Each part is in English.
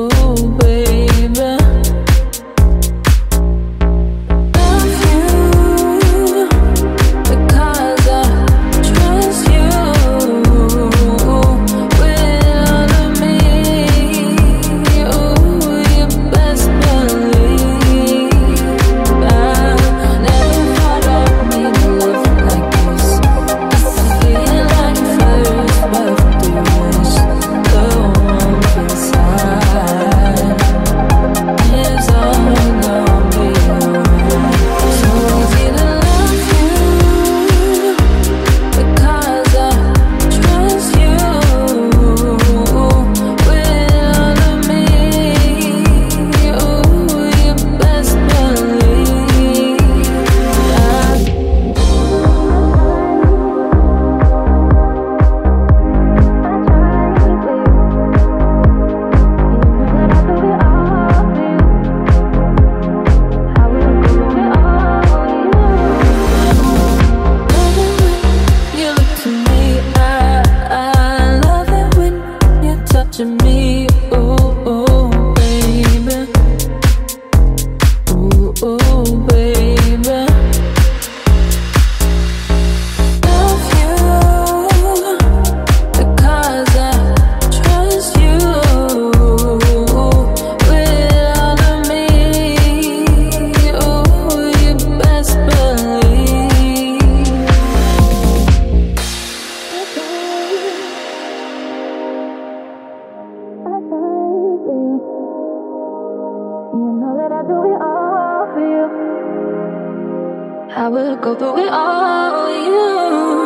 I will go through it all, you.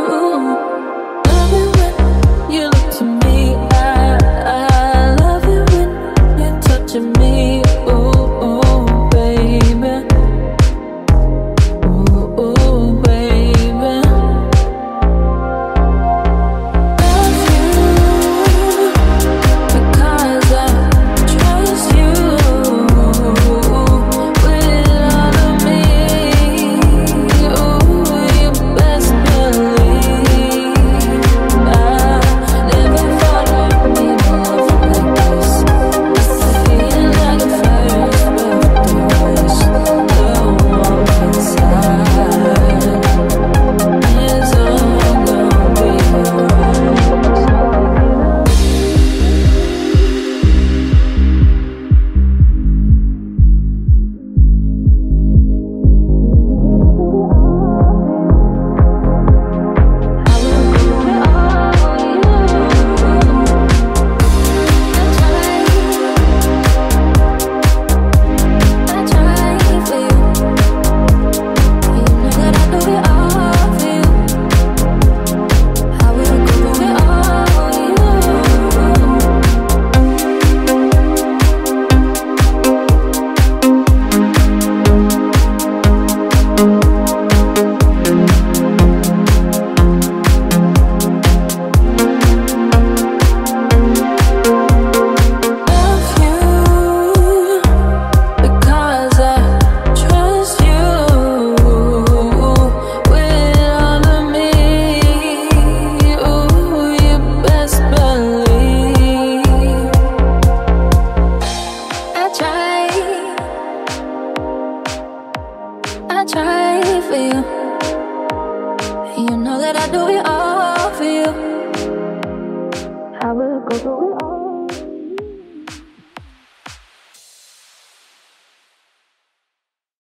Love it when you look to me. I love it when you're touching me. Ooh, ooh, baby. Ooh, ooh, baby. Love you because I trust you with all of me. Ooh, you best believe I never thought I'd be in love like this. Feeling like a first birthday wish. The warmth inside is all gonna be alright. I will go through it all, you. I try for you. You know that I do it all for you. I will go through it all, you. Love you because I trust you with all of me. Ooh, you best believe I try for you. You know that I do it all for you. I will go through